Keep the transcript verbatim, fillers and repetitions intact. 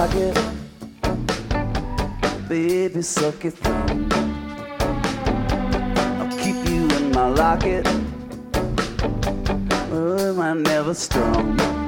socket. Baby, suck it thumb. I'll keep you in my locket. Oh, am I never strong?